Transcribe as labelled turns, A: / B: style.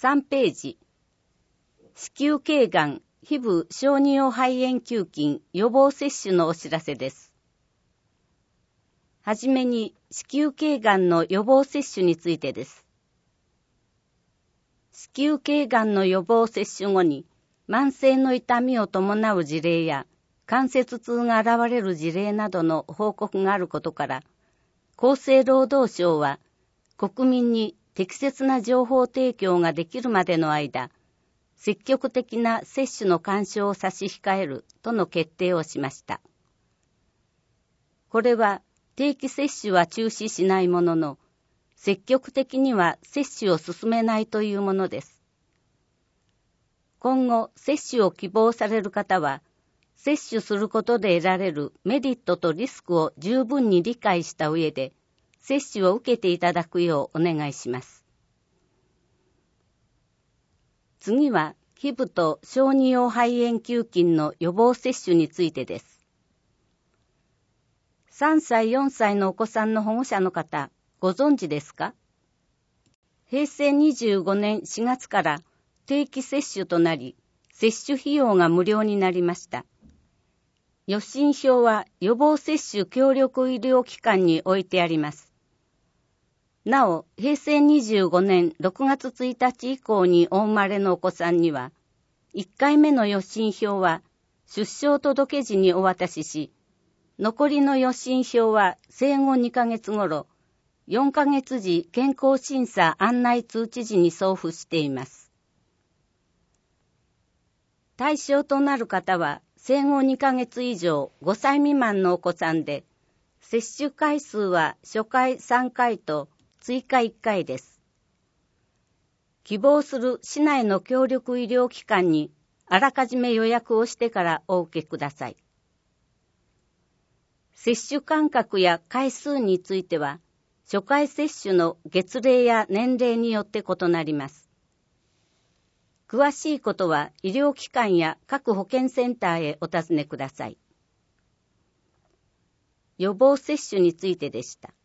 A: 3ページ。子宮頸がん、皮膚小児用肺炎球菌予防接種のお知らせです。はじめに子宮頸がんの予防接種についてです。子宮頸がんの予防接種後に慢性の痛みを伴う事例や関節痛が現れる事例などの報告があることから、厚生労働省は国民に適切な情報提供ができるまでの間、積極的な接種の勧奨を差し控えるとの決定をしました。これは定期接種は中止しないものの、積極的には接種を進めないというものです。今後、接種を希望される方は、接種することで得られるメリットとリスクを十分に理解した上で、接種を受けていただくようお願いします。次は、皮膚と小児用肺炎球菌の予防接種についてです。3歳4歳のお子さんの保護者の方、ご存知ですか？平成25年4月から定期接種となり、接種費用が無料になりました。予診票は予防接種協力医療機関に置いてあります。なお、平成25年6月1日以降にお生まれのお子さんには、1回目の予診票は出生届時にお渡しし、残りの予診票は生後2ヶ月頃、4ヶ月時健康審査案内通知時に送付しています。対象となる方は生後2ヶ月以上5歳未満のお子さんで、接種回数は初回3回と追加1回です。希望する市内の協力医療機関にあらかじめ予約をしてからお受けください。接種間隔や回数については、初回接種の月齢や年齢によって異なります。詳しいことは医療機関や各保健センターへお尋ねください。予防接種についてでした。